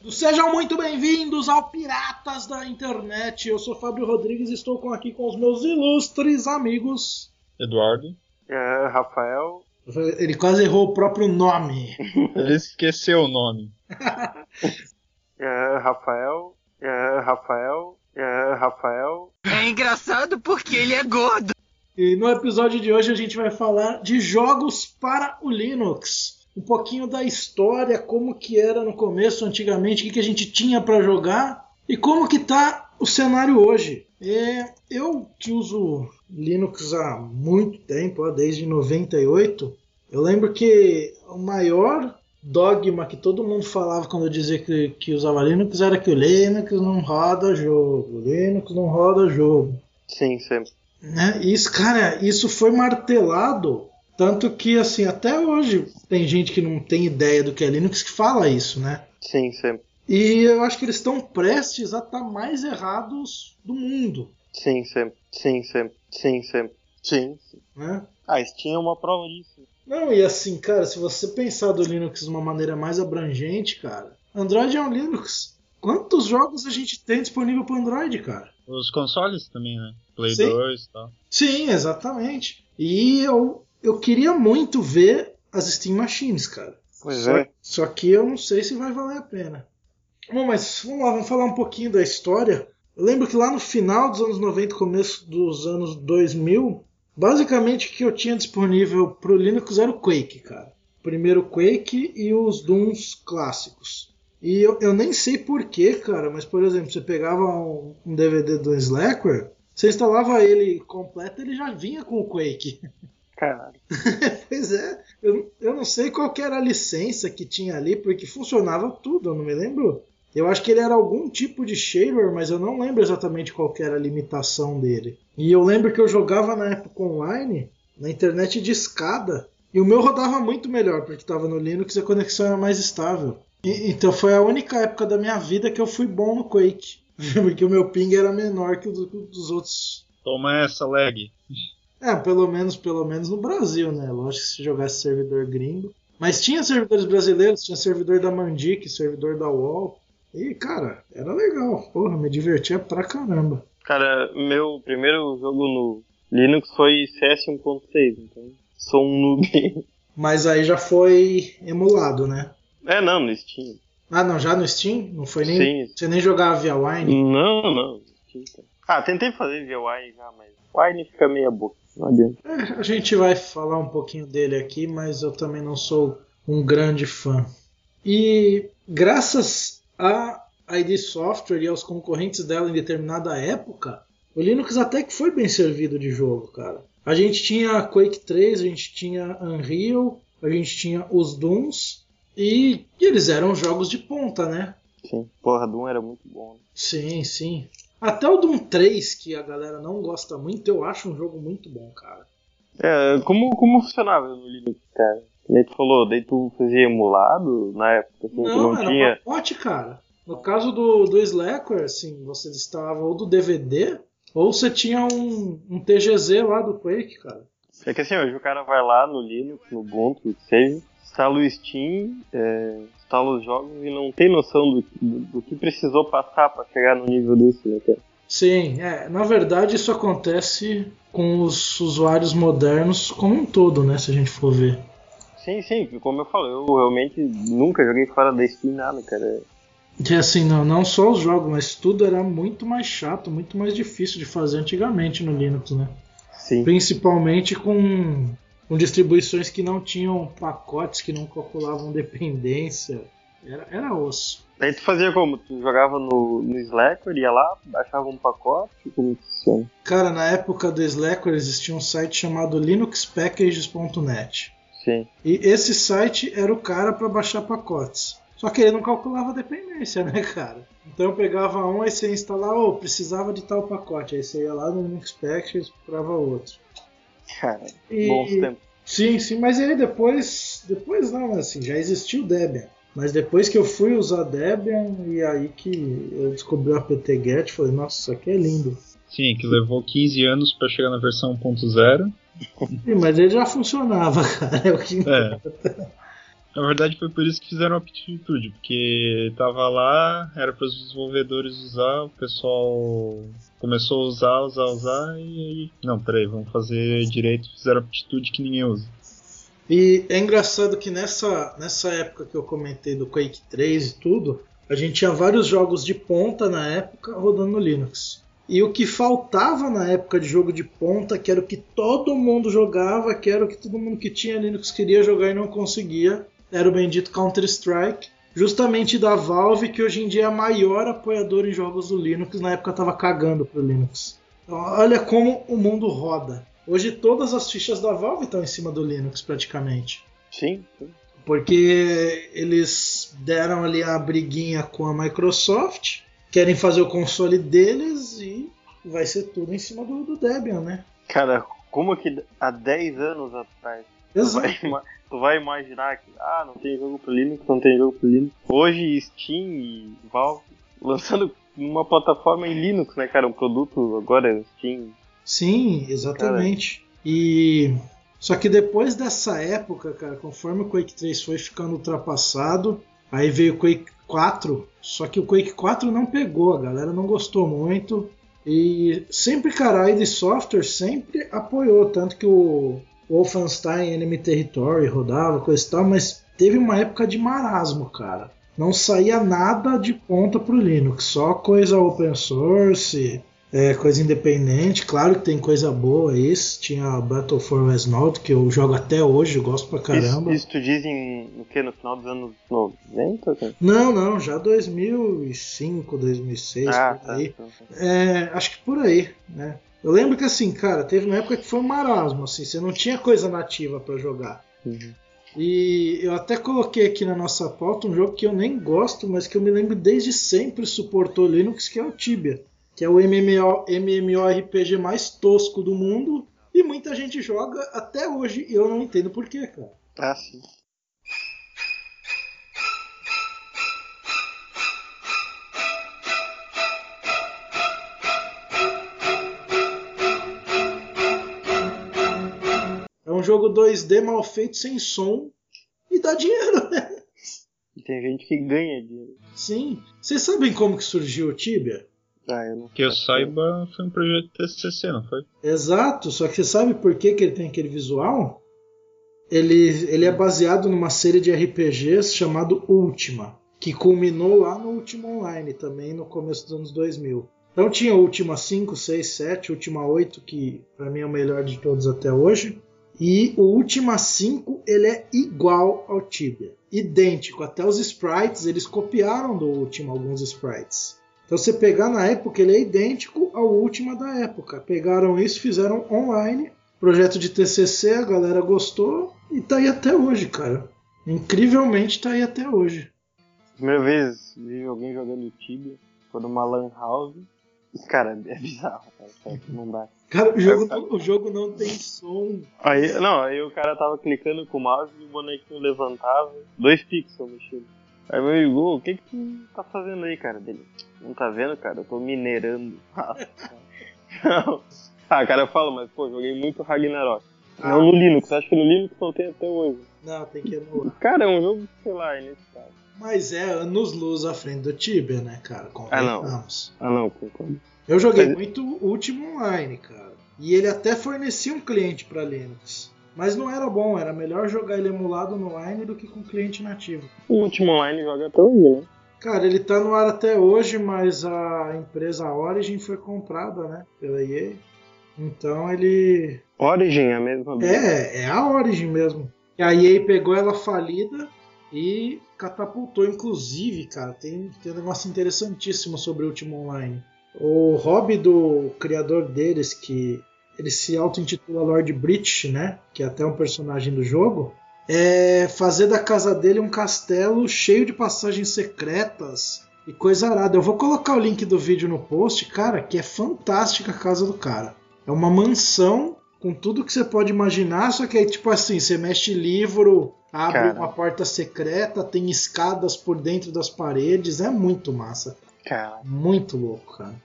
Sejam muito bem-vindos ao Piratas da Internet. Eu sou Fábio Rodrigues e estou aqui com os meus ilustres amigos. Eduardo. Rafael. Ele quase errou o próprio nome. Ele esqueceu o nome. Rafael. É engraçado porque ele é gordo. E no episódio de hoje a gente vai falar de jogos para o Linux. Um pouquinho da história, como que era no começo, antigamente, o que a gente tinha para jogar e como que tá o cenário hoje. Eu que uso Linux há muito tempo, desde 98, eu lembro que o maior dogma que todo mundo falava quando eu dizia que usava Linux era que o Linux não roda jogo, Linux não roda jogo. Sim, sempre. Né? Isso, cara, isso foi martelado. Tanto que, assim, até hoje tem gente que não tem ideia do que é Linux que fala isso, né? Sim, sempre. E eu acho que eles estão prestes a estar mais errados do mundo. Sim, sempre. Sim. Né? Steam é uma prova disso. Não, e assim, cara, se você pensar do Linux de uma maneira mais abrangente, cara, Android é um Linux. Quantos jogos a gente tem disponível para Android, cara? Os consoles também, né? Play Sim. 2 e tal. Sim, exatamente. E eu queria muito ver as Steam Machines, cara. Pois é. Só que eu não sei se vai valer a pena. Bom, mas vamos lá, vamos falar um pouquinho da história. Eu lembro que lá no final dos anos 90, começo dos anos 2000, basicamente o que eu tinha disponível pro Linux era o Quake, cara. Primeiro o Quake e os Dooms clássicos. E eu nem sei porquê, cara, mas por exemplo, você pegava um DVD do Slackware, você instalava ele completo, ele já vinha com o Quake. Caralho. Pois é, eu não sei qual que era a licença que tinha ali, porque funcionava tudo, eu não me lembro. Eu acho que ele era algum tipo de shareware, mas eu não lembro exatamente qual que era a limitação dele. E eu lembro que eu jogava na época online, na internet de escada, e o meu rodava muito melhor, porque estava no Linux e a conexão era mais estável. Então foi a única época da minha vida que eu fui bom no Quake, porque o meu ping era menor que o dos outros. Toma essa, lag. Pelo menos no Brasil, né? Lógico que se jogasse servidor gringo. Mas tinha servidores brasileiros, tinha servidor da Mandic, servidor da UOL. E, cara, era legal. Porra, me divertia pra caramba. Cara, meu primeiro jogo no Linux foi CS 1.6, então sou um noob. Mas aí já foi emulado, né? Não, no Steam. Ah, não, já no Steam? Não foi nem... Sim. Você nem jogava via Wine? Não. Tentei fazer via Wine já, mas Wine fica meia boca. Não adianta. A gente vai falar um pouquinho dele aqui, mas eu também não sou um grande fã. E graças a ID Software e aos concorrentes dela em determinada época, o Linux até que foi bem servido de jogo, cara. A gente tinha Quake 3, a gente tinha Unreal, a gente tinha os Dooms, e eles eram jogos de ponta, né? Sim, porra, Doom era muito bom. Sim. Até o Doom 3, que a galera não gosta muito, eu acho um jogo muito bom, cara. Como funcionava no Linux, cara? Daí tu falou, tu fazia emulado na época? Assim, Não, era tinha pacote, cara. No caso do Slackware, assim, você instalava ou do DVD, ou você tinha um TGZ lá do Quake, cara. É que assim, hoje o cara vai lá no Linux, no Ubuntu, que seja, instala o Steam, instala os jogos e não tem noção do que precisou passar pra chegar no nível desse, né, cara? Sim, na verdade isso acontece com os usuários modernos como um todo, né, se a gente for ver. Sim, como eu falei, eu realmente nunca joguei fora da Steam nada, cara. E assim, não só os jogos, mas tudo era muito mais chato, muito mais difícil de fazer antigamente no Linux, né? Sim. Principalmente com distribuições que não tinham pacotes, que não calculavam dependência. Era osso. Aí tu fazia como? Tu jogava no Slackware, ia lá, baixava um pacote? Como funciona? Cara, na época do Slackware existia um site chamado linuxpackages.net. Sim. E esse site era o cara para baixar pacotes. Só que ele não calculava a dependência, né, cara? Então eu pegava um, aí você ia instalar, precisava de tal pacote. Aí você ia lá no Linux Packages e procurava outro. Cara, bons tempos. Sim, mas aí depois não, assim, já existiu o Debian. Mas depois que eu fui usar Debian, e aí que eu descobri o apt-get, falei, nossa, isso aqui é lindo. Sim, que levou 15 anos pra chegar na versão 1.0. Sim, mas ele já funcionava, cara. É o que importa. Na verdade foi por isso que fizeram a Aptitude, porque tava lá, era para os desenvolvedores usar, o pessoal começou a usar e aí, não, peraí, vamos fazer direito, fizeram a Aptitude que ninguém usa. E é engraçado que nessa época que eu comentei do Quake 3 e tudo, a gente tinha vários jogos de ponta na época rodando no Linux. E o que faltava na época de jogo de ponta, que era o que todo mundo jogava, que era o que todo mundo que tinha Linux queria jogar e não conseguia, era o bendito Counter-Strike, justamente da Valve, que hoje em dia é a maior apoiadora em jogos do Linux, na época estava cagando pro Linux. Então, olha como o mundo roda. Hoje todas as fichas da Valve estão em cima do Linux praticamente. Sim. Porque eles deram ali a briguinha com a Microsoft, querem fazer o console deles e vai ser tudo em cima do Debian, né? Cara, como que há 10 anos atrás tu vai imaginar que não tem jogo pro Linux, não tem jogo pro Linux. Hoje Steam e Valve lançando uma plataforma em Linux, né, cara? Um produto agora é Steam. Sim, exatamente. Só que depois dessa época, cara, conforme o Quake 3 foi ficando ultrapassado, aí veio o Quake 4, só que o Quake 4 não pegou, a galera não gostou muito. E sempre, cara, a id Software sempre apoiou, tanto que o Wolfenstein Enemy Territory rodava, coisa e tal, mas teve uma época de marasmo, cara. Não saía nada de ponta pro Linux, só coisa open source, coisa independente. Claro que tem coisa boa isso. Tinha Battle for Westnode, que eu jogo até hoje, eu gosto pra caramba. Isso tu diz no que? No final dos anos 90? Cara? Não, já 2005, 2006, por aí. Tá. Acho que por aí, né? Eu lembro que assim, cara, teve uma época que foi um marasmo, assim, você não tinha coisa nativa pra jogar. Uhum. E eu até coloquei aqui na nossa pauta um jogo que eu nem gosto, mas que eu me lembro desde sempre suportou Linux, que é o Tibia, que é o MMORPG mais tosco do mundo, e muita gente joga até hoje, e eu não entendo porquê, cara. Sim. É um jogo 2D mal feito, sem som, e dá dinheiro, né? E tem gente que ganha dinheiro. Sim. Vocês sabem como que surgiu o Tibia? Eu não Que eu saiba, foi um projeto TCC, não foi? Exato, só que você sabe por que ele tem aquele visual? Ele é baseado numa série de RPGs chamado Ultima, que culminou lá no Ultima Online também no começo dos anos 2000. Então tinha o Ultima 5, 6, 7, Ultima 8, que pra mim é o melhor de todos até hoje. E o Ultima 5 ele é igual ao Tibia, idêntico, até os sprites eles copiaram do Ultima alguns sprites. Então você pegar na época ele é idêntico ao Ultima da época. Pegaram isso, fizeram online, projeto de TCC, a galera gostou e tá aí até hoje, cara. Incrivelmente tá aí até hoje. Primeira vez vi alguém jogando Tibia, foi numa Lan House. Cara, é bizarro, cara. Não dá. Cara, o jogo não tem som. Aí o cara tava clicando com o mouse e o bonequinho levantava, 2 pixels mexendo. Aí meu amigo, o que tu tá fazendo aí, cara? Dele, não tá vendo, cara? Eu tô minerando. Não. Cara, fala, mas pô, joguei muito Ragnarok. Não no Linux, acho que no Linux não tem até hoje. Não, tem que emular. Cara, é um jogo, sei lá, inexplicável. Mas é anos-luz à frente do Tibia, né, cara? Convenhamos. Não, concordo. Eu joguei muito Ultima Online, cara. E ele até fornecia um cliente pra Linux. Mas não era bom, era melhor jogar ele emulado no online do que com cliente nativo. O Ultima Online joga até hoje, né? Cara, ele tá no ar até hoje, mas a empresa Origin foi comprada, né, pela EA. Então ele... Origin é a mesma? É a Origin mesmo. E a EA pegou ela falida e catapultou, inclusive, cara, tem um negócio interessantíssimo sobre o Ultima Online. O hobby do criador deles, que ele se auto-intitula Lord British, né, que é até um personagem do jogo, é fazer da casa dele um castelo cheio de passagens secretas e coisa arada. Eu vou colocar o link do vídeo no post, cara, que é fantástica a casa do cara. É uma mansão com tudo que você pode imaginar, só que aí, tipo assim, você mexe livro, abre uma porta secreta, tem escadas por dentro das paredes, é muito massa. Cara. Muito louco, cara.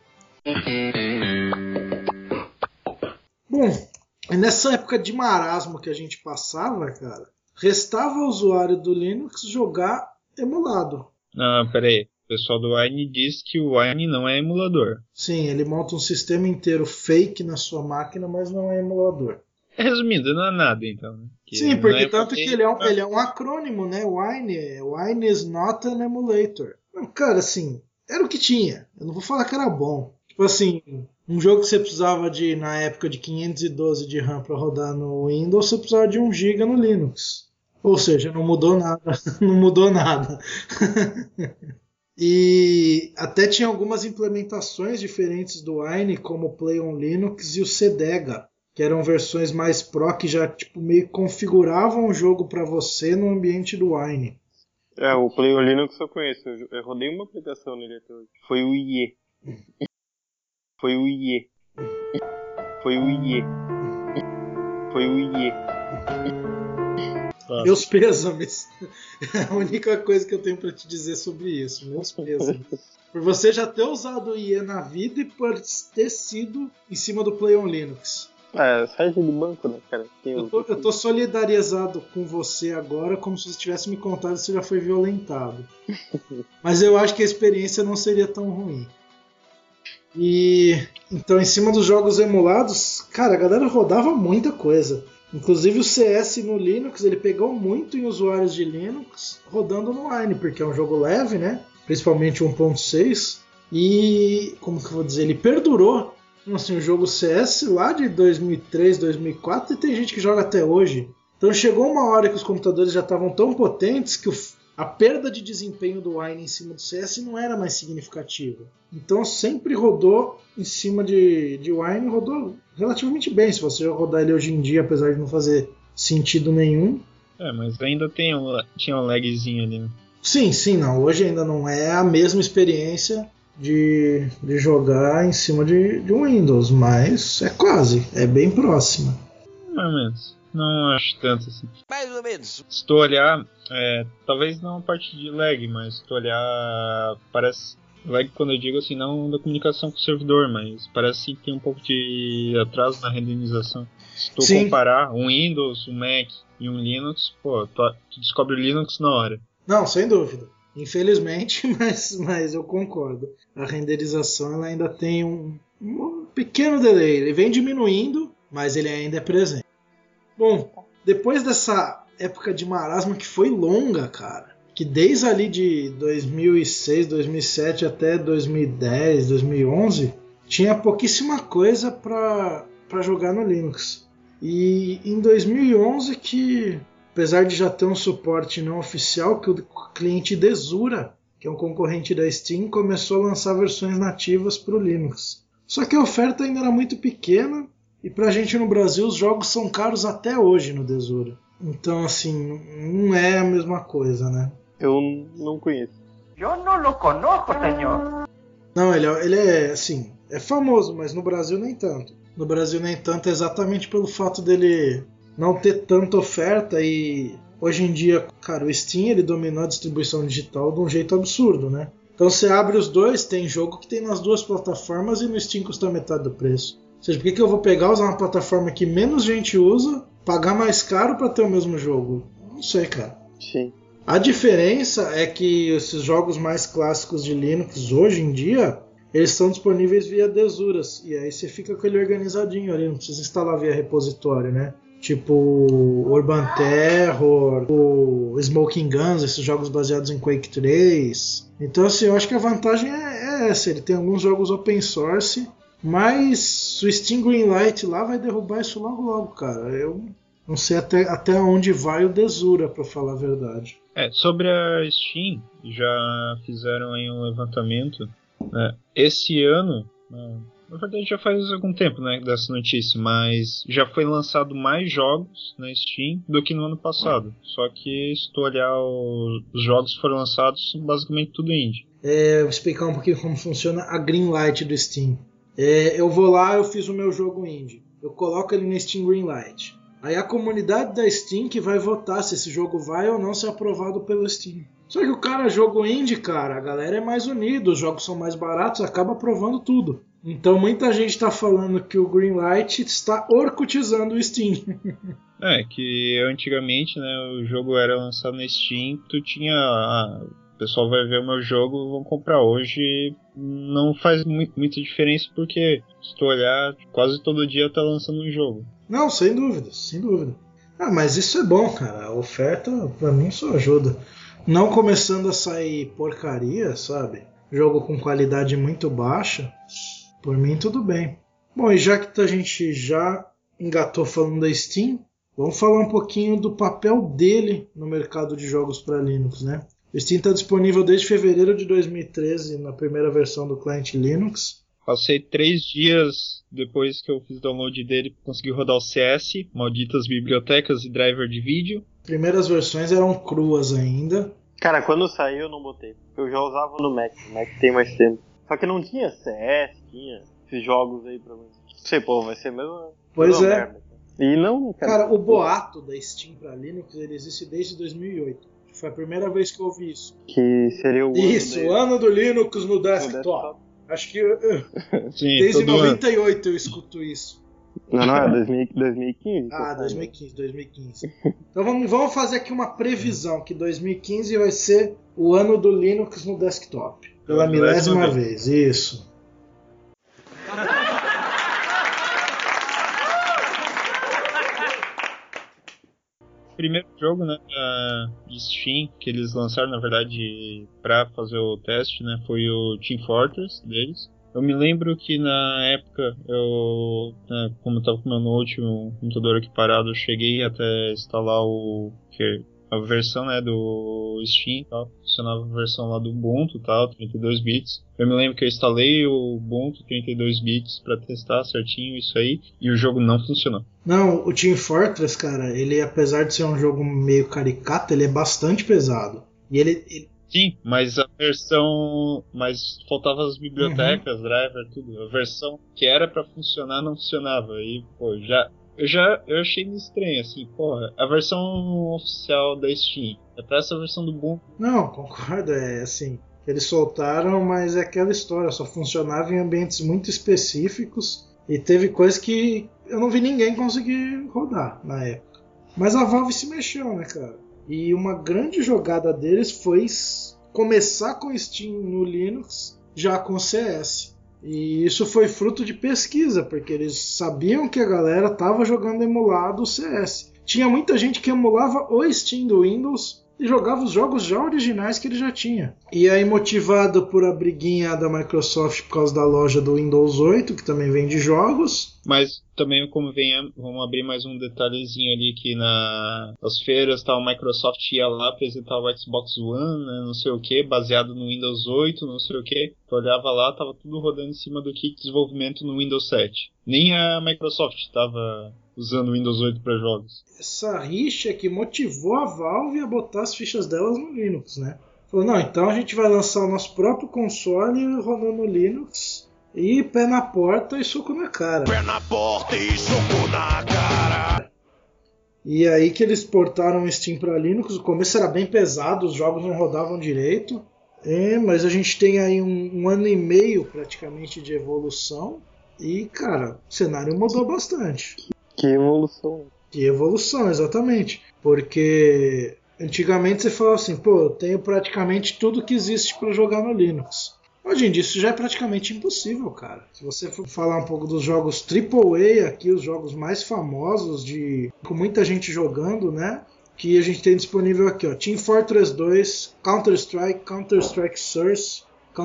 Bom, nessa época de marasmo que a gente passava, cara, restava ao usuário do Linux jogar emulado. Não, peraí. O pessoal do Wine diz que o Wine não é emulador. Sim, ele monta um sistema inteiro fake na sua máquina, mas não é emulador. Resumindo, não é nada, então. Né? Sim, porque tanto que ele é um acrônimo, né? Wine is not an emulator. Cara, assim, era o que tinha. Eu não vou falar que era bom. Tipo assim, um jogo que você precisava de, na época, de 512 de RAM para rodar no Windows, você precisava de 1 GB no Linux. Ou seja, não mudou nada. Não mudou nada. E até tinha algumas implementações diferentes do Wine, como o Play on Linux e o Cedega, que eram versões mais pro que já tipo, meio configuravam o jogo para você no ambiente do Wine. O Play on Linux eu conheço. Eu rodei uma aplicação nele até hoje. Foi o IE. Foi o IE. Foi o IE. Foi o IE. Meus pêsames. É a única coisa que eu tenho para te dizer sobre isso. Meus pêsames. Por você já ter usado o IE na vida e por ter sido em cima do Play on Linux. Site de banco, né, cara? Eu tô solidarizado com você agora, como se você tivesse me contado que você já foi violentado. Mas eu acho que a experiência não seria tão ruim. E então, em cima dos jogos emulados, cara, a galera rodava muita coisa. Inclusive o CS no Linux, ele pegou muito em usuários de Linux rodando no Wine, porque é um jogo leve, né? Principalmente 1.6. E, como que eu vou dizer, ele perdurou. Assim, o jogo CS lá de 2003, 2004, e tem gente que joga até hoje. Então chegou uma hora que os computadores já estavam tão potentes que a perda de desempenho do Wine em cima do CS não era mais significativa. Então sempre rodou em cima de Wine, rodou relativamente bem. Se você rodar ele hoje em dia, apesar de não fazer sentido nenhum. Mas ainda tinha um lagzinho ali, né? Sim, não. Hoje ainda não é a mesma experiência de jogar em cima de Windows, mas é quase, é bem próxima. Mais ou menos. Não acho tanto assim. Mais ou menos. Se tu olhar, talvez não a parte de lag, mas se tu olhar, parece lag quando eu digo assim, não da comunicação com o servidor, mas parece que tem um pouco de atraso na renderização. Se tu comparar um Windows, um Mac e um Linux, tu descobre o Linux na hora. Não, sem dúvida. Infelizmente, mas eu concordo. A renderização ela ainda tem um pequeno delay. Ele vem diminuindo, mas ele ainda é presente. Bom, depois dessa época de marasmo que foi longa, cara, que desde ali de 2006, 2007 até 2010, 2011, tinha pouquíssima coisa para jogar no Linux. E em 2011 que, apesar de já ter um suporte não oficial, que o cliente Desura, que é um concorrente da Steam, começou a lançar versões nativas para o Linux. Só que a oferta ainda era muito pequena, e pra gente no Brasil os jogos são caros até hoje no Desura. Então, assim, não é a mesma coisa, né? Eu não conheço. Eu não o conozco, senhor. Não, ele é, assim, é famoso, mas no Brasil nem tanto. No Brasil nem tanto exatamente pelo fato dele não ter tanta oferta e hoje em dia, cara, o Steam ele dominou a distribuição digital de um jeito absurdo, né? Então você abre os dois, tem jogo que tem nas duas plataformas e no Steam custa metade do preço. Ou seja, por que eu vou pegar, usar uma plataforma que menos gente usa, pagar mais caro para ter o mesmo jogo? Não sei, cara. Sim. A diferença é que esses jogos mais clássicos de Linux, hoje em dia, eles estão disponíveis via Desuras. E aí você fica com ele organizadinho ali, não precisa instalar via repositório, né? Tipo Urban Terror, o Smoking Guns, esses jogos baseados em Quake 3. Então, assim, eu acho que a vantagem é essa. Ele tem alguns jogos open source, mas o Steam Greenlight lá vai derrubar isso logo, cara. Eu não sei até onde vai o Desura, pra falar a verdade. Sobre a Steam, já fizeram aí um levantamento. Né? Esse ano, na verdade já faz algum tempo, né, dessa notícia, mas já foi lançado mais jogos na Steam do que no ano passado. Só que se tu olhar os jogos que foram lançados, são basicamente tudo indie. Vou explicar um pouquinho como funciona a Greenlight do Steam. Eu vou lá, eu fiz o meu jogo indie. Eu coloco ele no Steam Greenlight. Aí a comunidade da Steam que vai votar se esse jogo vai ou não ser aprovado pelo Steam. Só que o jogo indie, cara, a galera é mais unida, os jogos são mais baratos, acaba aprovando tudo. Então muita gente está falando que o Greenlight está orcutizando o Steam. É, que antigamente, né, o jogo era lançado na Steam, tu tinha... o pessoal vai ver o meu jogo, vão comprar. Hoje não faz muita diferença, porque se tu olhar, quase todo dia tá lançando um jogo. Não, sem dúvida, sem dúvida. Ah, mas isso é bom, cara. A oferta, pra mim, só ajuda. Não começando a sair porcaria, sabe? Jogo com qualidade muito baixa, por mim tudo bem. Bom, e já que a gente já engatou falando da Steam, vamos falar um pouquinho do papel dele no mercado de jogos para Linux, né? O Steam está disponível desde fevereiro de 2013 na primeira versão do cliente Linux. Passei 3 dias depois que eu fiz download dele para conseguir rodar o CS, malditas bibliotecas e driver de vídeo. Primeiras versões eram cruas ainda. Cara, quando saiu eu não botei. Eu já usava no Mac. O Mac tem mais tempo. Só que não tinha CS, tinha esses jogos aí pra mim. Não sei, pô, vai ser mesmo. Pois é. Merda. E não, cara, o boato da Steam pra Linux, ele existe desde 2008. Foi a primeira vez que eu ouvi isso. Que seria o o ano do Linux no desktop. Acho que Sim, desde 98 eu escuto isso. Não, é 2015. Ah, 2015. Então vamos fazer aqui uma previsão, que 2015 vai ser o ano do Linux no desktop. Pela milésima vez, isso. Primeiro jogo, né, de Steam que eles lançaram, na verdade, para fazer o teste, né, foi o Team Fortress deles. Eu me lembro que na época, como eu tava com meu note, um computador aqui parado, eu cheguei até instalar a versão, né, do Steam, tal, funcionava a versão lá do Ubuntu, tal, 32 bits. Eu me lembro que eu instalei o Ubuntu 32 bits para testar certinho isso aí, e o jogo não funcionou. Não, o Team Fortress, cara, ele, apesar de ser um jogo meio caricato, ele é bastante pesado. E ele... Sim, mas a versão... Mas faltavam as bibliotecas, driver, tudo. A versão que era pra funcionar não funcionava. E, pô, eu achei meio estranho, assim, porra, a versão oficial da Steam é pra essa versão do Ubuntu. Não, concordo, é assim, eles soltaram, mas é aquela história, só funcionava em ambientes muito específicos e teve coisas que eu não vi ninguém conseguir rodar na época. Mas a Valve se mexeu, né, cara? E uma grande jogada deles foi começar com Steam no Linux já com CS. E isso foi fruto de pesquisa, porque eles sabiam que a galera estava jogando emulado o CS. Tinha muita gente que emulava o Steam do Windows e jogava os jogos já originais que ele já tinha. E aí, motivado por a briguinha da Microsoft por causa da loja do Windows 8, que também vende jogos. Mas também, como vamos abrir mais um detalhezinho ali, que nas feiras tal, a Microsoft ia lá apresentar o Xbox One, né, não sei o que, baseado no Windows 8, não sei o que. Tu olhava lá, tava tudo rodando em cima do kit de desenvolvimento no Windows 7. Nem a Microsoft estava usando o Windows 8 para jogos. Essa rixa que motivou a Valve a botar as fichas delas no Linux, né? Falou, não, então a gente vai lançar o nosso próprio console rodando no Linux e pé na porta e soco na cara. Pé na porta e soco na cara. E aí que eles portaram o Steam para Linux. O começo era bem pesado, os jogos não rodavam direito. Mas a gente tem aí um ano e meio praticamente de evolução. E, cara, o cenário mudou bastante. Que evolução. Que evolução, exatamente. Porque antigamente você falava assim, pô, eu tenho praticamente tudo que existe para jogar no Linux. Hoje em dia isso já é praticamente impossível, cara. Se você for falar um pouco dos jogos AAA aqui, os jogos mais famosos, com muita gente jogando, né? Que a gente tem disponível aqui, ó. Team Fortress 2, Counter-Strike Source,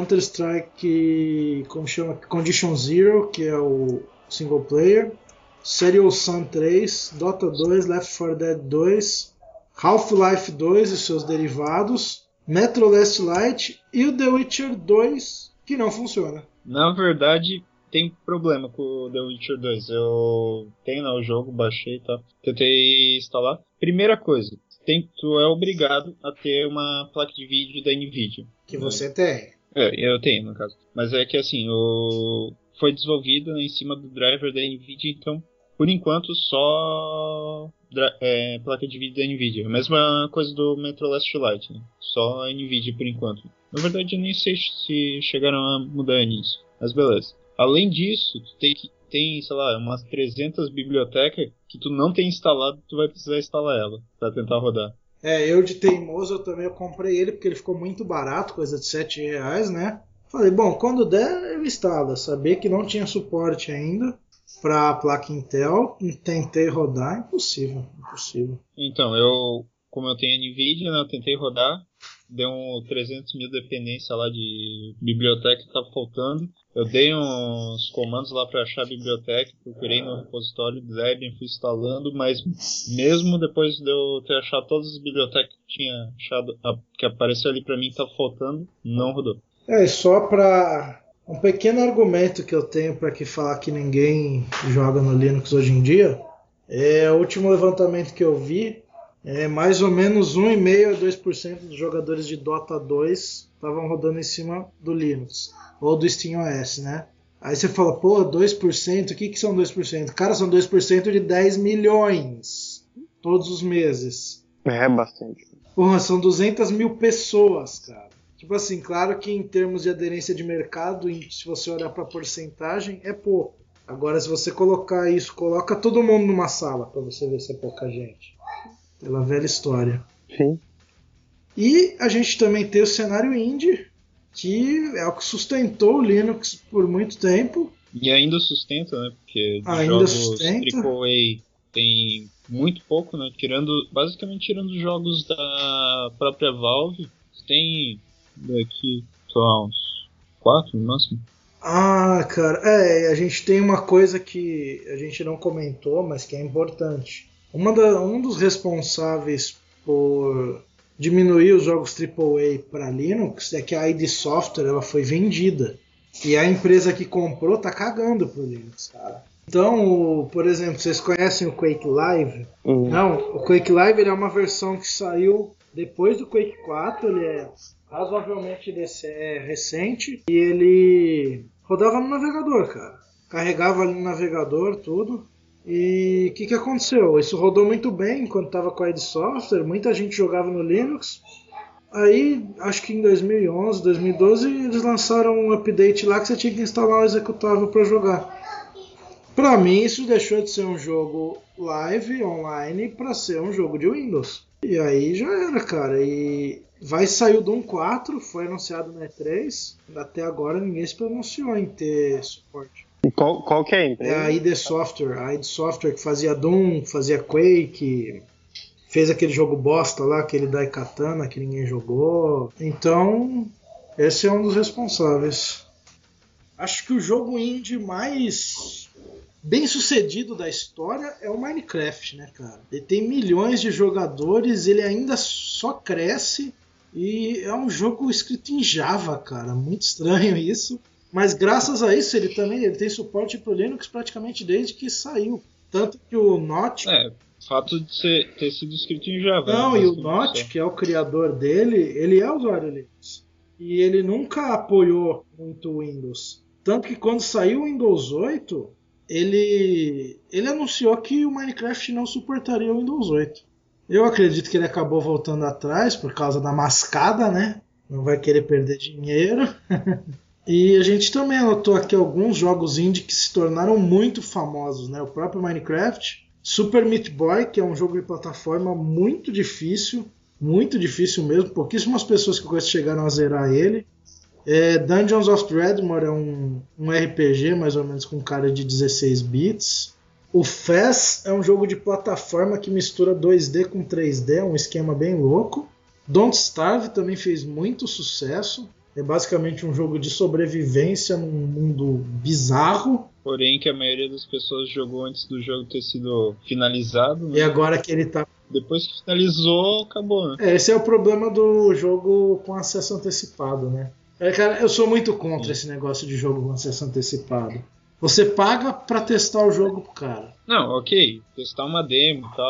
Counter-Strike, como chama? Condition Zero, que é o single player, Serial Sun 3, Dota 2, Left 4 Dead 2, Half-Life 2 e seus derivados, Metro Last Light e o The Witcher 2, que não funciona. Na verdade, tem problema com o The Witcher 2. Eu tenho o jogo, baixei, tá? Tentei instalar. Primeira coisa, tu é obrigado a ter uma placa de vídeo da NVIDIA. Que você tem. Eu tenho, no caso. Mas é que assim, foi desenvolvido em cima do driver da NVIDIA, então, por enquanto, só placa de vídeo da NVIDIA. A mesma coisa do Metro Last Light, né? Só a NVIDIA por enquanto. Na verdade, eu nem sei se chegaram a mudar nisso, mas beleza. Além disso, tu tem, sei lá, umas 300 bibliotecas que tu não tem instalado, tu vai precisar instalar ela pra tentar rodar. Eu de teimoso eu comprei ele porque ele ficou muito barato, coisa de R$7, né? Falei, bom, quando der eu instalo. Eu sabia que não tinha suporte ainda pra placa Intel, tentei rodar, impossível. Então, como eu tenho NVIDIA, né, eu tentei rodar, deu 300 mil dependência lá de biblioteca que tava faltando. Eu dei uns comandos lá para achar a biblioteca, procurei no repositório do Debian, fui instalando, mas mesmo depois de eu ter achado todas as bibliotecas que tinha achado, que apareceu ali para mim que tava faltando, não rodou. Só para um pequeno argumento que eu tenho para que falar que ninguém joga no Linux hoje em dia, o último levantamento que eu vi, mais ou menos 1,5% a 2% dos jogadores de Dota 2 estavam rodando em cima do Linux, ou do SteamOS, né? Aí você fala, pô, 2%, o que são 2%? Cara, são 2% de 10 milhões todos os meses. É bastante. Porra, são 200 mil pessoas, cara. Tipo assim, claro que em termos de aderência de mercado, se você olhar para porcentagem, é pouco. Agora, se você colocar isso, coloca todo mundo numa sala para você ver se é pouca gente. Pela velha história. Sim. E a gente também tem o cenário indie, que é o que sustentou o Linux por muito tempo. E ainda sustenta, né? Porque ainda jogos sustenta. AAA tem muito pouco, né? Basicamente tirando os jogos da própria Valve, tem daqui, sei lá, uns 4 no máximo. Ah, cara, a gente tem uma coisa que a gente não comentou, mas que é importante. Um dos responsáveis por diminuir os jogos AAA para Linux é que a ID Software ela foi vendida. E a empresa que comprou tá cagando pro Linux, cara. Então, por exemplo, vocês conhecem o Quake Live? Não, o Quake Live ele é uma versão que saiu depois do Quake 4, ele é razoavelmente recente e ele rodava no navegador, cara. Carregava ali no navegador, tudo. E o que aconteceu? Isso rodou muito bem enquanto estava com a ID Software, muita gente jogava no Linux. Aí, acho que em 2011, 2012, eles lançaram um update lá que você tinha que instalar um executável para jogar. Para mim, isso deixou de ser um jogo live, online, para ser um jogo de Windows. E aí já era, cara. E vai sair o Doom 4, foi anunciado na E3. Até agora ninguém se pronunciou em ter suporte. E qual que é a empresa? É a ID Software. A ID Software que fazia Doom, fazia Quake, fez aquele jogo bosta lá, aquele Daikatana que ninguém jogou. Então, esse é um dos responsáveis. Acho que o jogo indie mais bem sucedido da história é o Minecraft, né, cara? Ele tem milhões de jogadores, ele ainda só cresce e é um jogo escrito em Java, cara. Muito estranho isso. Mas graças a isso ele tem suporte para o Linux praticamente desde que saiu. Tanto que o Notch... fato de ter sido escrito em Java. Não, e o Notch, que é o criador dele, ele é usuário Linux. E ele nunca apoiou muito o Windows. Tanto que quando saiu o Windows 8, ele anunciou que o Minecraft não suportaria o Windows 8. Eu acredito que ele acabou voltando atrás por causa da mascada, né? Não vai querer perder dinheiro. E a gente também anotou aqui alguns jogos indie que se tornaram muito famosos, né? O próprio Minecraft, Super Meat Boy, que é um jogo de plataforma muito difícil mesmo, pouquíssimas pessoas que eu conheço chegaram a zerar ele. Dungeons of Dreadmore é um RPG mais ou menos com cara de 16 bits. O Fez é um jogo de plataforma que mistura 2D com 3D, um esquema bem louco. Don't Starve também fez muito sucesso. É basicamente um jogo de sobrevivência num mundo bizarro. Porém que a maioria das pessoas jogou antes do jogo ter sido finalizado, né? E agora que ele tá... Depois que finalizou, acabou, né? Esse é o problema do jogo com acesso antecipado, né? Cara, eu sou muito contra esse negócio de jogo com acesso antecipado. Você paga pra testar o jogo pro cara. Não, ok. Testar uma demo e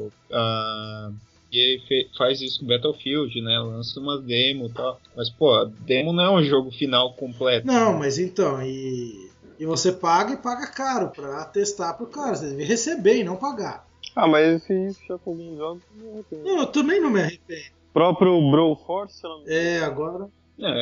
tal. E faz isso com Battlefield, né? Lança uma demo e tal. Mas, pô, a demo não é um jogo final completo. Não, mas então, e você paga e paga caro pra testar pro cara. Você deve receber e não pagar. Ah, mas isso já com alguns jogos não me arrependo. Não, eu também não me arrependo. O próprio Broforce, se não me engano. Agora...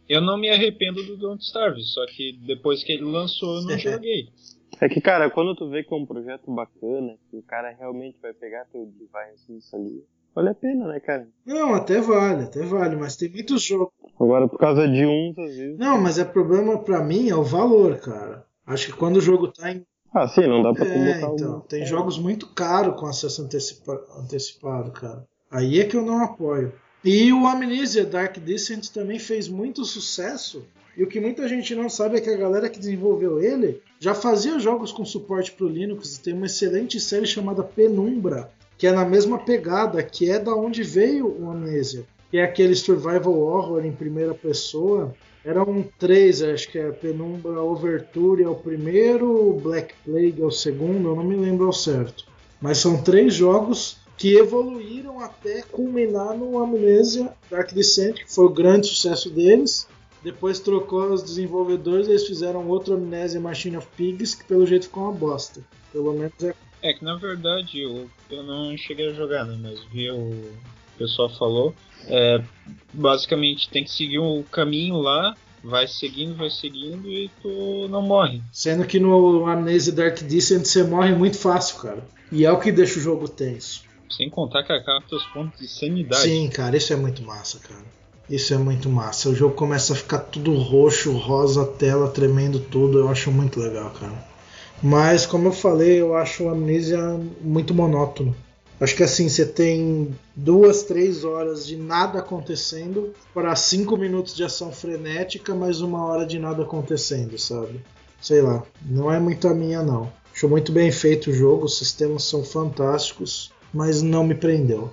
Eu não me arrependo do Don't Starve, só que depois que ele lançou eu não joguei. É que, cara, quando tu vê que é um projeto bacana, que o cara realmente vai pegar teu device isso ali, vale a pena, né, cara? Não, até vale, mas tem muitos jogos. Agora, por causa de uns, às vezes... Não, mas problema pra mim é o valor, cara. Acho que quando o jogo tá em... Ah, sim, não dá pra tu botar então, tem jogos muito caros com acesso antecipado, cara. Aí é que eu não apoio. E o Amnesia Dark Descent também fez muito sucesso. E o que muita gente não sabe é que a galera que desenvolveu ele já fazia jogos com suporte pro Linux. Tem uma excelente série chamada Penumbra, que é na mesma pegada, que é da onde veio o Amnesia. Que é aquele survival horror em primeira pessoa. Eram 3, acho que é Penumbra Overture é o primeiro, Black Plague é o segundo, eu não me lembro ao certo. Mas são 3 jogos que evoluíram até culminar no Amnesia Dark Descent, que foi o grande sucesso deles. Depois trocou os desenvolvedores e eles fizeram outro Amnesia Machine of Pigs, que pelo jeito ficou uma bosta. Pelo menos é... É que na verdade eu não cheguei a jogar, né? Mas vi o pessoal falou. Basicamente tem que seguir o caminho lá, vai seguindo e tu não morre. Sendo que no Amnesia Dark Descent você morre muito fácil, cara. E é o que deixa o jogo tenso. Sem contar que acaba teus pontos de sanidade. Sim, cara, isso é muito massa, cara. Isso é muito massa. O jogo começa a ficar tudo roxo, rosa, a tela tremendo tudo. Eu acho muito legal, cara. Mas, como eu falei, eu acho o Amnesia muito monótono. Acho que assim, você tem 2, 3 horas de nada acontecendo para 5 minutos de ação frenética, mais 1 hora de nada acontecendo, sabe? Sei lá, não é muito a minha não. Acho muito bem feito o jogo, os sistemas são fantásticos, mas não me prendeu.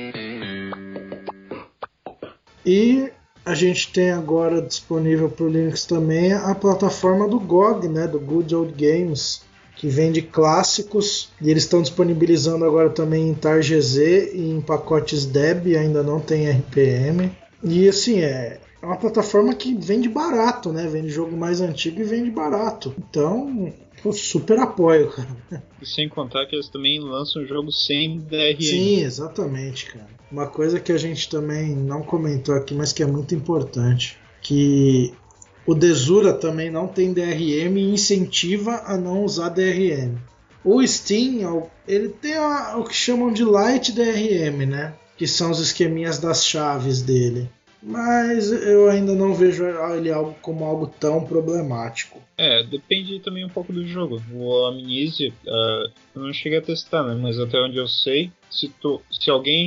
E a gente tem agora disponível para o Linux também a plataforma do GOG, né, do Good Old Games, que vende clássicos, e eles estão disponibilizando agora também em TarGZ e em pacotes Deb, ainda não tem RPM. E assim, é uma plataforma que vende barato, né? Vende jogo mais antigo e vende barato. Então, eu super apoio, cara. E sem contar que eles também lançam jogos sem DRM. Sim, exatamente, cara. Uma coisa que a gente também não comentou aqui, mas que é muito importante, que o Desura também não tem DRM e incentiva a não usar DRM. O Steam, ele tem o que chamam de Light DRM, né? Que são os esqueminhas das chaves dele. Mas eu ainda não vejo ele como algo tão problemático. Depende também um pouco do jogo. O Amnesia, eu não cheguei a testar, né? Mas até onde eu sei, se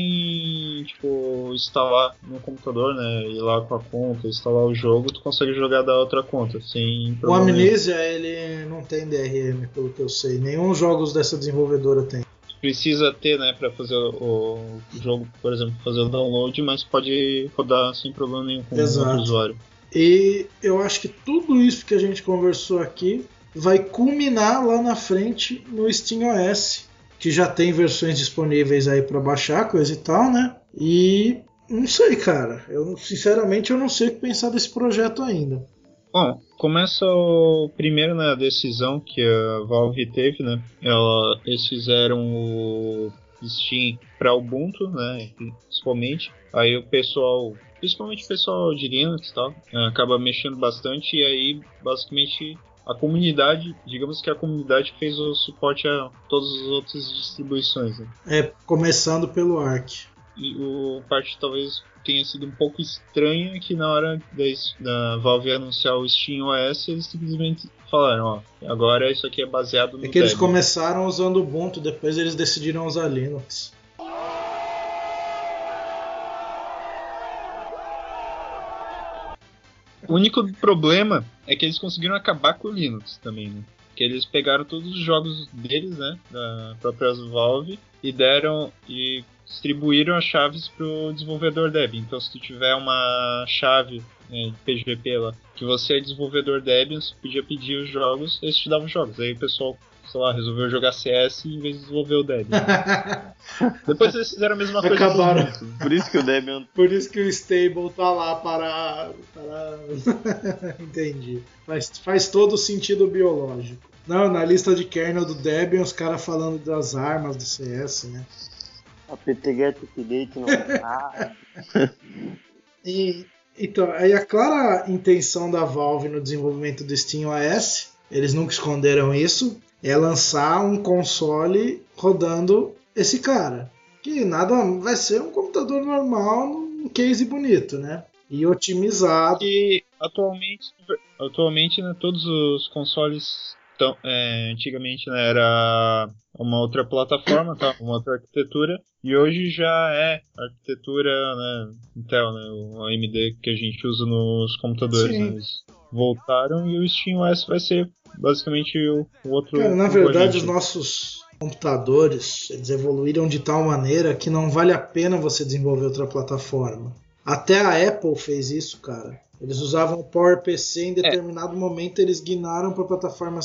alguém instalar no computador, né, ir lá com a conta, instalar o jogo, tu consegue jogar da outra conta sem problema. O Amnesia, ele não tem DRM, pelo que eu sei. Nenhum jogos dessa desenvolvedora tem. Precisa ter, né, para fazer o jogo, por exemplo, fazer o download, mas pode rodar sem problema nenhum com o usuário. E eu acho que tudo isso que a gente conversou aqui vai culminar lá na frente no SteamOS, que já tem versões disponíveis aí para baixar, coisa e tal, né? E não sei, cara. Sinceramente, eu não sei o que pensar desse projeto ainda. Bom, começa primeiro na decisão que a Valve teve, né? Eles fizeram o Steam para Ubuntu, né? Principalmente. Aí principalmente o pessoal de Linux e tal, acaba mexendo bastante, e aí basicamente a comunidade, digamos que a comunidade fez o suporte a todas as outras distribuições, né? Começando pelo Arc. E parte talvez tenha sido um pouco estranha, que na hora da Valve anunciar o SteamOS, eles simplesmente falaram, agora isso aqui é baseado no que eles Debian. começaram usando Ubuntu, depois eles decidiram usar Linux. O único problema é que eles conseguiram acabar com o Linux também, né? Que eles pegaram todos os jogos deles, né, da própria Valve, e distribuíram as chaves para o desenvolvedor Debian. Então, se tu tiver uma chave de PGP lá, que você é desenvolvedor Debian, você podia pedir os jogos, eles te davam os jogos. Aí o pessoal, sei lá, resolveu jogar CS em vez de desenvolver o Debian. Depois eles fizeram a mesma coisa. Acabaram. Por isso que o Debian... Por isso que o Stable tá lá para... Entendi. Faz todo o sentido biológico. Não, na lista de kernel do Debian, os caras falando das armas do CS, né? A PTGet Update não tá. E Então, aí a clara intenção da Valve no desenvolvimento do SteamOS, eles nunca esconderam isso, é lançar um console rodando esse cara. Que nada vai ser um computador normal num case bonito, né? E otimizado. E atualmente né, todos os consoles antigamente né, era uma outra plataforma, tá? Uma outra arquitetura, e hoje já é arquitetura né, Intel, né, o AMD que a gente usa nos computadores. Né, eles voltaram e o SteamOS vai ser basicamente o outro. Cara, na verdade, os nossos computadores eles evoluíram de tal maneira que não vale a pena você desenvolver outra plataforma. Até a Apple fez isso, cara. Eles usavam o PowerPC, em determinado momento eles guinaram para a plataforma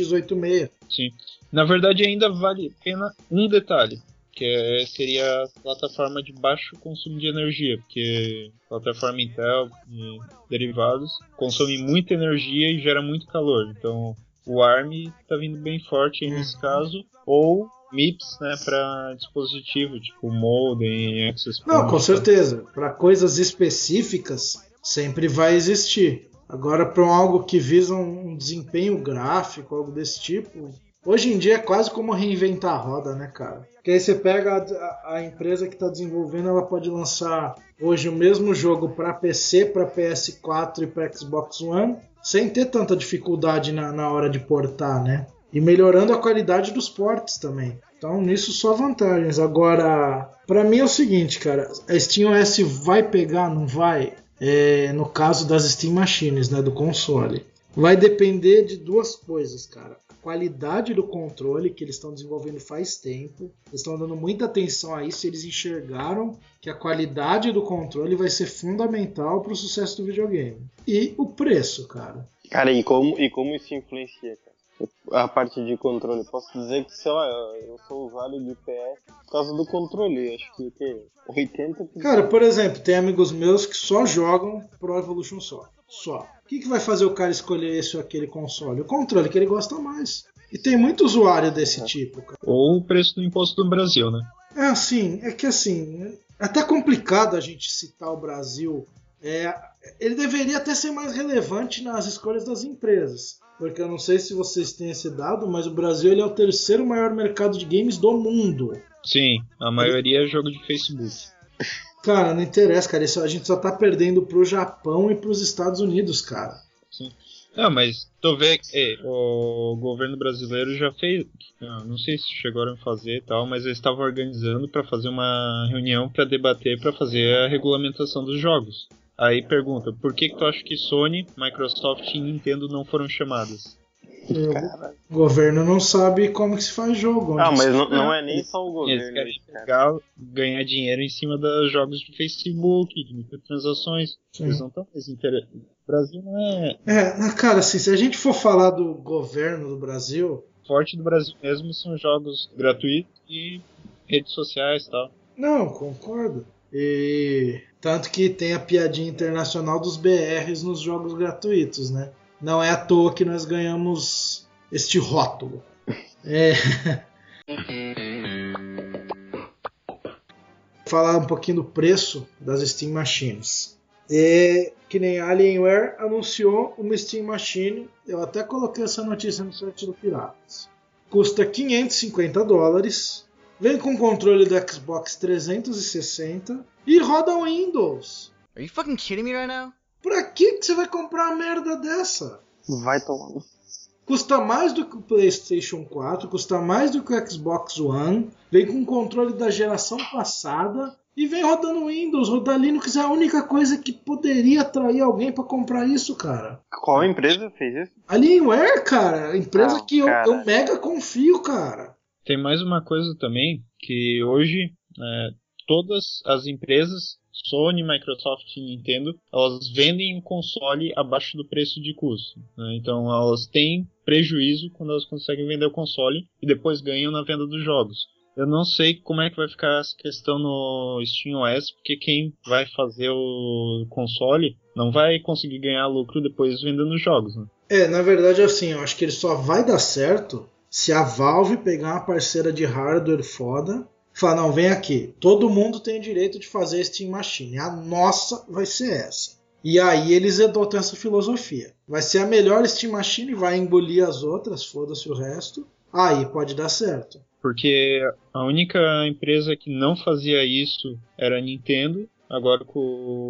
x86. Sim. Na verdade, ainda vale a pena um detalhe, que seria a plataforma de baixo consumo de energia, porque a plataforma Intel e derivados consome muita energia e gera muito calor. Então, o ARM está vindo bem forte aí nesse caso, ou MIPS, né, para dispositivo, tipo modem, access point. Não, com certeza. Para coisas específicas, sempre vai existir. Agora, para algo que visa um desempenho gráfico, algo desse tipo, hoje em dia é quase como reinventar a roda, né, cara? Porque aí você pega a empresa que está desenvolvendo, ela pode lançar hoje o mesmo jogo para PC, para PS4 e para Xbox One, sem ter tanta dificuldade na hora de portar, né? E melhorando a qualidade dos ports também. Então, nisso só vantagens. Agora, para mim é o seguinte, cara. A SteamOS vai pegar, não vai? No caso das Steam Machines, né, do console. Vai depender de duas coisas, cara. A qualidade do controle, que eles estão desenvolvendo faz tempo. Eles estão dando muita atenção a isso. Eles enxergaram que a qualidade do controle vai ser fundamental para o sucesso do videogame. E o preço, cara. Cara, e como isso influencia, cara? A parte de controle, posso dizer que, sei lá, eu sou usuário de PS por causa do controle, acho que o quê? 80%. Cara, por exemplo, tem amigos meus que só jogam Pro Evolution Só. O que vai fazer o cara escolher esse ou aquele console? O controle que ele gosta mais. E tem muito usuário desse tipo, cara. Ou o preço do imposto do Brasil, né? É que é até complicado a gente citar o Brasil. Ele deveria até ser mais relevante nas escolhas das empresas. Porque eu não sei se vocês têm esse dado, mas o Brasil ele é o terceiro maior mercado de games do mundo. Sim, a maioria é jogo de Facebook. Cara, não interessa, cara. A gente só tá perdendo pro Japão e pros Estados Unidos, cara. Sim. Não, mas tu vê que o governo brasileiro já fez, não sei se chegaram a fazer e tal, mas eles estavam organizando para fazer uma reunião para debater, para fazer a regulamentação dos jogos. Aí pergunta, por que tu acha que Sony, Microsoft e Nintendo não foram chamadas? O governo não sabe como que se faz jogo. Mas não é nem só o governo. Eles querem ganhar dinheiro em cima dos jogos de Facebook, de microtransações. Sim. Eles não estão mais interessados. O Brasil não é... Cara, assim, se a gente for falar do governo do Brasil... O forte do Brasil mesmo são jogos gratuitos e redes sociais e tal. Não, concordo. E tanto que tem a piadinha internacional dos BRs nos jogos gratuitos, né? Não é à toa que nós ganhamos este rótulo. Falar um pouquinho do preço das Steam Machines. Que nem a Alienware anunciou uma Steam Machine. Eu até coloquei essa notícia no site do Piratas. Custa $550. Vem com controle do Xbox 360 e roda Windows. Are you fucking kidding me right now? Pra que você vai comprar uma merda dessa? Vai tomando. Custa mais do que o PlayStation 4, custa mais do que o Xbox One, vem com controle da geração passada e vem rodando Windows, rodar Linux. É a única coisa que poderia atrair alguém pra comprar isso, cara. Qual empresa fez isso? Alienware, cara. A empresa que eu mega confio, cara. Tem mais uma coisa também, que hoje todas as empresas, Sony, Microsoft e Nintendo, elas vendem o console abaixo do preço de custo. Né? Então elas têm prejuízo quando elas conseguem vender o console e depois ganham na venda dos jogos. Eu não sei como é que vai ficar essa questão no SteamOS, porque quem vai fazer o console não vai conseguir ganhar lucro depois vendendo os jogos. Né? Na verdade, assim, eu acho que ele só vai dar certo se a Valve pegar uma parceira de hardware foda e falar, não, vem aqui, todo mundo tem direito de fazer Steam Machine, a nossa vai ser essa. E aí eles adotam essa filosofia. Vai ser a melhor Steam Machine, vai engolir as outras, foda-se o resto. Aí pode dar certo. Porque a única empresa que não fazia isso era a Nintendo. Agora com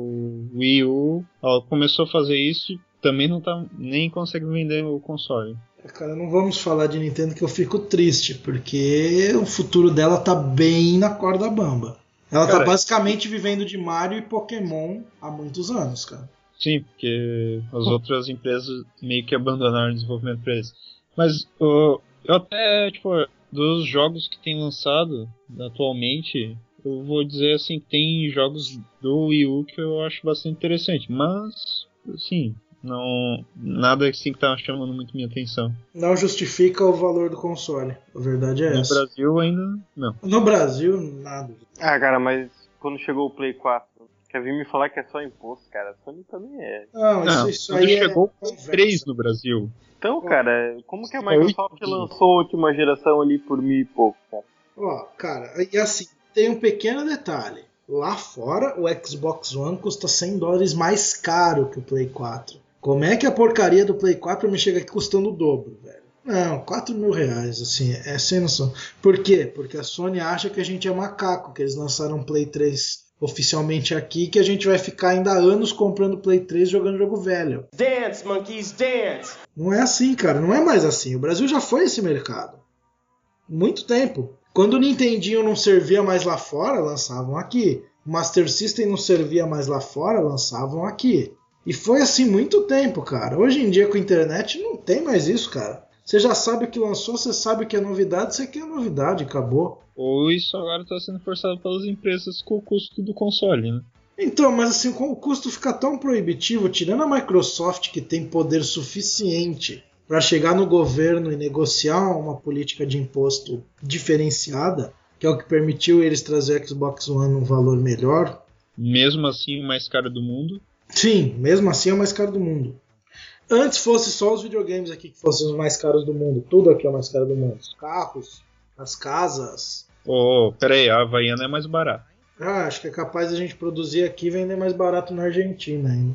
o Wii U, ela começou a fazer isso e também não tá, nem consegue vender o console. Cara, não vamos falar de Nintendo que eu fico triste, porque o futuro dela tá bem na corda bamba. Ela tá basicamente vivendo de Mario e Pokémon há muitos anos, cara. Sim, porque as outras empresas meio que abandonaram o desenvolvimento pra eles. Mas eu até, tipo, dos jogos que tem lançado atualmente, eu vou dizer assim que tem jogos do Wii U que eu acho bastante interessante, mas, assim, não, nada assim que tá chamando muito minha atenção. Não justifica o valor do console, a verdade é essa. No Brasil ainda não. No Brasil, nada. Ah, cara, mas quando chegou o Play 4, quer vir me falar que é só imposto, cara? A Sony também é. Não, isso quando aí chegou é o 3 no Brasil. Então, cara, como que a Microsoft lançou a última geração ali por 1.000 e pouco, cara? Ó, cara, e assim, tem um pequeno detalhe. Lá fora, o Xbox One custa $100 mais caro que o Play 4. Como é que a porcaria do Play 4 me chega aqui custando o dobro, velho? Não, R$4.000, assim, é sem noção. Por quê? Porque a Sony acha que a gente é macaco, que eles lançaram um Play 3 oficialmente aqui, que a gente vai ficar ainda anos comprando Play 3 jogando jogo velho. Dance, monkeys, dance! Não é assim, cara, não é mais assim. O Brasil já foi esse mercado. Muito tempo. Quando o Nintendinho não servia mais lá fora, lançavam aqui. O Master System não servia mais lá fora, lançavam aqui. E foi assim muito tempo, cara. Hoje em dia com a internet não tem mais isso, cara. Você já sabe o que lançou, você sabe o que é novidade, você quer novidade, acabou. Ou isso agora está sendo forçado pelas empresas com o custo do console, né? Então, mas assim, com o custo fica tão proibitivo, tirando a Microsoft que tem poder suficiente para chegar no governo e negociar uma política de imposto diferenciada, que é o que permitiu eles trazer o Xbox One num valor melhor. Mesmo assim, o mais caro do mundo. Sim, mesmo assim é o mais caro do mundo. Antes fosse só os videogames aqui que fossem os mais caros do mundo. Tudo aqui é o mais caro do mundo. Os carros, as casas. Peraí, a Havaiana é mais barata. Acho que é capaz de a gente produzir aqui e vender mais barato na Argentina ainda.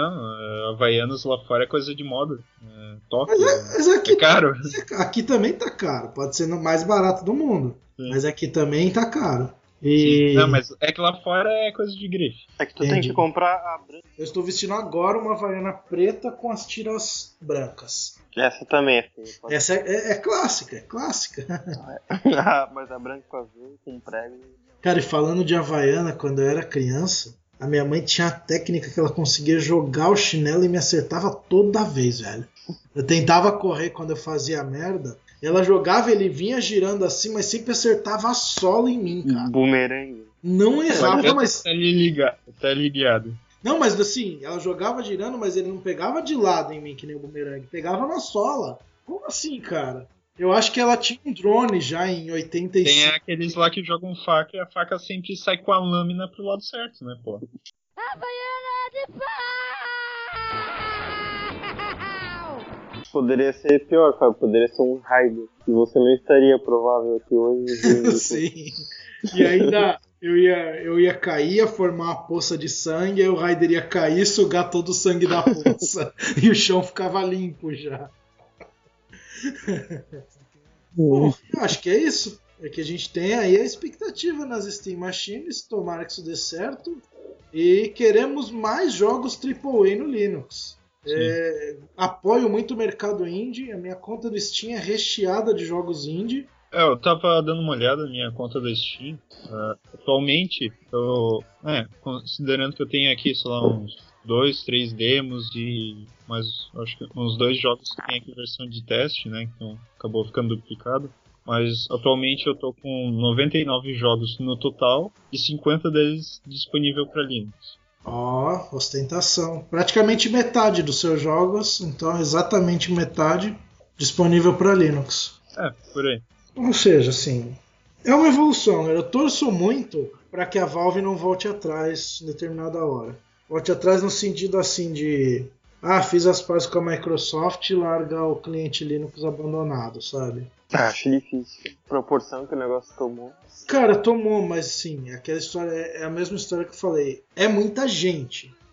Não. Havaianas lá fora é coisa de moda. Top. Mas aqui, é caro. Aqui também tá caro. Pode ser no mais barato do mundo. Sim. Mas aqui também tá caro. E... Não, mas é que lá fora é coisa de grife. É que tu tem que comprar a branca. Eu estou vestindo agora uma Havaiana preta com as tiras brancas. Essa também é feia. Essa é clássica, é clássica. Mas a branca com azul, com prego. Cara, e falando de Havaiana, quando eu era criança, a minha mãe tinha a técnica que ela conseguia jogar o chinelo e me acertava toda vez, velho. Eu tentava correr quando eu fazia merda. Ela jogava, ele vinha girando assim, mas sempre acertava a sola em mim, cara. Bumerangue. Não errava, mas... Tá ligado. Não, mas assim, ela jogava girando, mas ele não pegava de lado em mim, que nem o bumerangue. Pegava na sola. Como assim, cara? Eu acho que ela tinha um drone já em 85. Tem aqueles lá que jogam faca e a faca sempre sai com a lâmina pro lado certo, né, pô? Havaiana de pau! Poderia ser pior, Fábio. Poderia ser um Raider. E você não estaria provável aqui hoje. Sim. E ainda eu ia cair, ia formar uma poça de sangue, aí o Raider ia cair, sugar todo o sangue da poça. E o chão ficava limpo já. Bom, eu acho que é isso. É que a gente tem aí a expectativa nas Steam Machines. Tomara que isso dê certo. E queremos mais jogos AAA no Linux. Apoio muito o mercado indie. A minha conta do Steam é recheada de jogos indie. Eu tava dando uma olhada na minha conta da Steam. Atualmente, considerando que eu tenho aqui, sei lá, uns 2, 3 demos de mais, acho que uns 2 jogos que tem aqui versão de teste, né? Então acabou ficando duplicado. Mas atualmente eu tô com 99 jogos no total e 50 deles disponível para Linux. Ostentação. Praticamente metade dos seus jogos, então exatamente metade disponível para Linux. Por aí. Ou seja, assim, é uma evolução. Eu torço muito para que a Valve não volte atrás em determinada hora. Volte atrás no sentido assim de... fiz as pazes com a Microsoft e larga o cliente Linux abandonado, sabe? Acho difícil. A proporção que o negócio tomou. Cara, tomou, mas sim, aquela história é a mesma história que eu falei. É muita gente.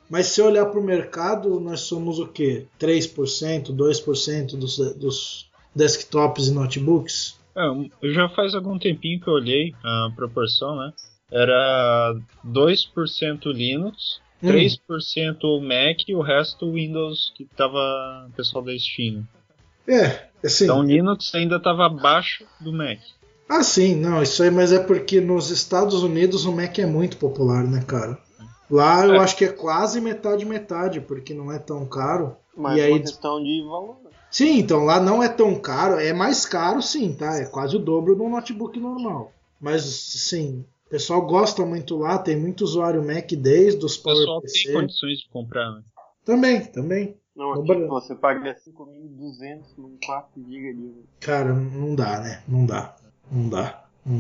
Mas se olhar para o mercado, nós somos o quê? 3%, 2% dos desktops e notebooks? Já faz algum tempinho que eu olhei a proporção, né? Era 2% Linux, 3% Mac e o resto Windows, que tava o pessoal da Steam. Assim. Então Linux ainda estava abaixo do Mac. Ah, sim, não, isso aí, mas é porque nos Estados Unidos o Mac é muito popular, né, cara? Lá eu acho que é quase metade, porque não é tão caro. Mas e é aí... uma questão de valor. Sim, então lá não é tão caro, é mais caro sim, tá? É quase o dobro de um notebook normal. Mas, sim, o pessoal gosta muito lá, tem muito usuário Mac desde os PowerPC. O pessoal tem condições de comprar, né? Também. Não, aqui você paga 5.200 num 4 GB ali. Cara, não dá, né? Não dá. Não dá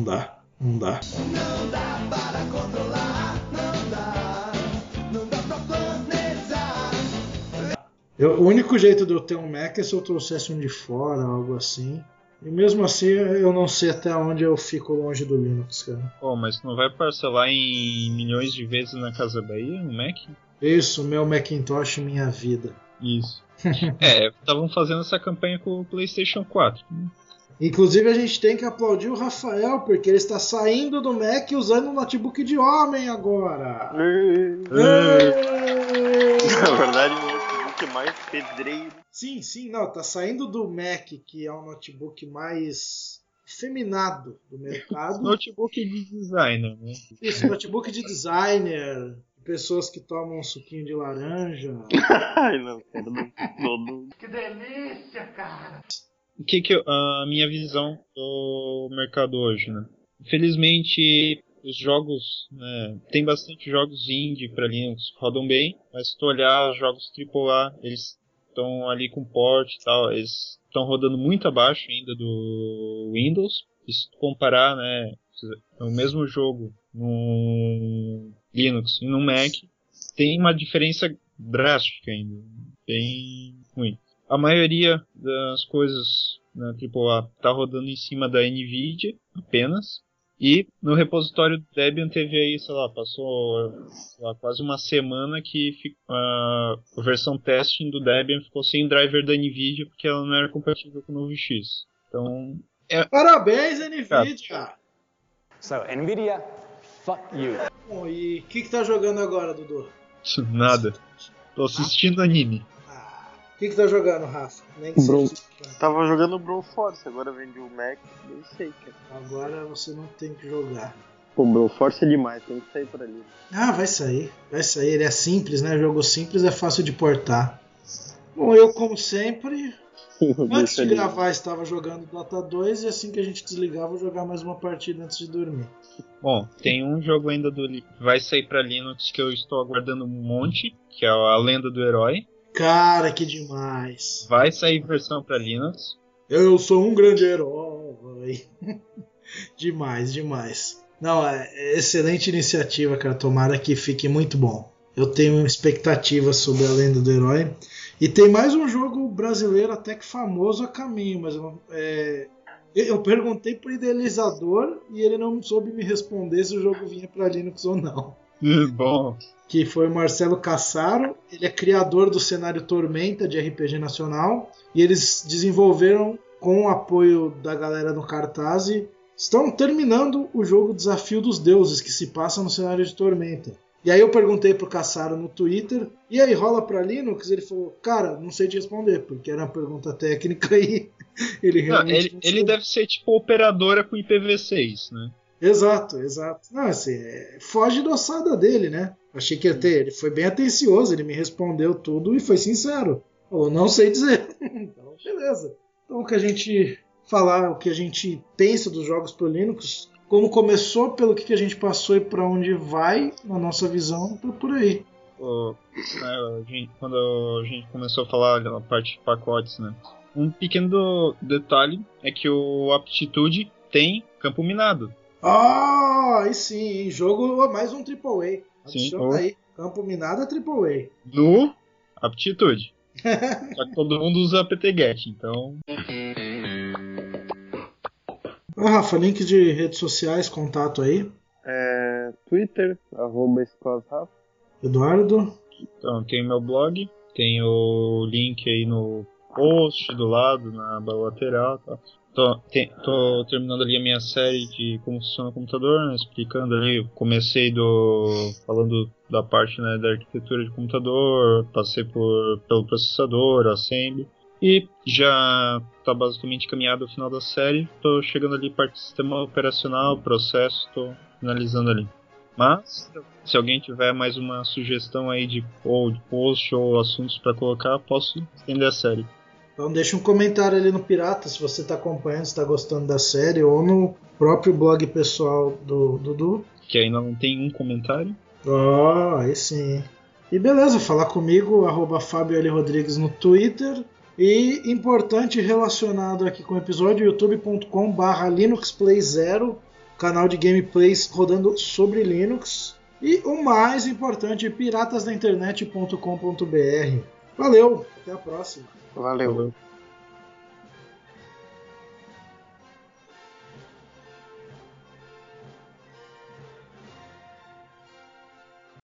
para controlar, não dá pra planejar. O único jeito de eu ter um Mac é se eu trouxesse um de fora, algo assim. E mesmo assim eu não sei até onde eu fico longe do Linux, cara. Mas não vai parcelar em milhões de vezes na Casa Bahia, um Mac? Isso, meu Macintosh, minha vida. Isso. Estavam fazendo essa campanha com o PlayStation 4. Inclusive a gente tem que aplaudir o Rafael, porque ele está saindo do Mac usando um notebook de homem agora. Na verdade, o notebook mais pedreiro. Sim, não, tá saindo do Mac, que é um notebook mais feminado do mercado. Notebook de designer, né? Isso, notebook de designer, pessoas que tomam um suquinho de laranja. Ai, não, cara, não. Que delícia, cara! O que a minha visão do mercado hoje, né? Infelizmente, os jogos, né, tem bastante jogos indie para Linux, rodam bem, mas se tu olhar os jogos AAA, eles estão ali com port e tal, eles estão rodando muito abaixo ainda do Windows. E se tu comparar, né, o mesmo jogo no Linux e no Mac, tem uma diferença drástica ainda, bem ruim. A maioria das coisas na AAA está rodando em cima da NVIDIA apenas. E no repositório do Debian teve aí, passou quase uma semana que a versão testing do Debian ficou sem driver da NVIDIA porque ela não era compatível com o novo X. Então, Parabéns, NVIDIA! So, NVIDIA, fuck you. Bom, e o que tá jogando agora, Dudu? Nada. Tô assistindo anime. O que tá jogando, Rafa? Nem que seja. Tava jogando Broforce, agora vendi o Mac, nem sei, cara. Agora você não tem que jogar. Pô, Broforce é demais, tem que sair por ali. Ah, vai sair. Ele é simples, né? Jogo simples é fácil de portar. Bom, eu como sempre, antes de gravar estava jogando Dota 2 e assim que a gente desligar vou jogar mais uma partida antes de dormir. Bom, tem um jogo ainda vai sair pra Linux que eu estou aguardando um monte, que é a Lenda do Herói. Cara, que demais. Vai sair versão pra Linux. Eu sou um grande herói. Demais. Não, é excelente iniciativa, cara. Tomara que fique muito bom. Eu tenho expectativas sobre a Lenda do Herói. E tem mais um jogo brasileiro até que famoso a caminho, mas eu perguntei pro idealizador e ele não soube me responder se o jogo vinha pra Linux ou não. Bom. Que foi o Marcelo Cassaro. Ele é criador do cenário Tormenta de RPG Nacional e eles desenvolveram com o apoio da galera do Cartaz. Estão terminando o jogo Desafio dos Deuses, que se passa no cenário de Tormenta. E aí eu perguntei pro Cassaro no Twitter, e aí, rola pra Linux? Ele falou, cara, não sei te responder, porque era uma pergunta técnica e ele realmente... Ele deve ser tipo operadora com IPv6, né? Exato. Não, assim, foge da ossada dele, né? Achei que ele foi bem atencioso, ele me respondeu tudo e foi sincero. Eu não sei dizer. Então, beleza. Então, o que a gente falar, o que a gente pensa dos jogos pro Linux, como começou, pelo que a gente passou e para onde vai, na nossa visão, por aí. Quando a gente começou a falar da parte de pacotes, né? Um pequeno detalhe é que o Aptitude tem campo minado. Aí sim, jogo mais um AAA. Adiciona aí, campo minado é AAA. No Aptitude. Só que todo mundo usa apt-get, então... Rafa, link de redes sociais, contato aí. Twitter, @ScosRafa. Eduardo. Então, tem meu blog, tem o link aí no post do lado, na aba lateral, tá? Tô terminando ali a minha série de como funciona o computador, né, explicando ali, comecei falando da parte, né, da arquitetura de computador, passei pelo processador, assembly, e já tá basicamente caminhado ao final da série, tô chegando ali parte do sistema operacional, processo, tô finalizando ali. Mas, se alguém tiver mais uma sugestão aí de post ou assuntos para colocar, posso estender a série. Então deixa um comentário ali no Pirata se você está acompanhando, se está gostando da série, ou no próprio blog pessoal do Dudu. Que ainda não tem um comentário. Aí sim. E beleza, falar comigo, @Fábio L. Rodrigues no Twitter. E importante relacionado aqui com o episódio, youtube.com/LinuxPlay0, canal de gameplays rodando sobre Linux. E o mais importante, piratasdainternet.com.br. Valeu, até a próxima. Valeu.